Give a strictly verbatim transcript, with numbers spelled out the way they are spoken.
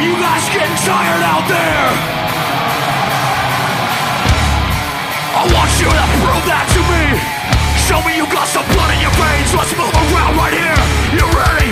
you guys getting tired out there? I want you to prove that to me. Show me you got some blood in your veins. Let's move around right here.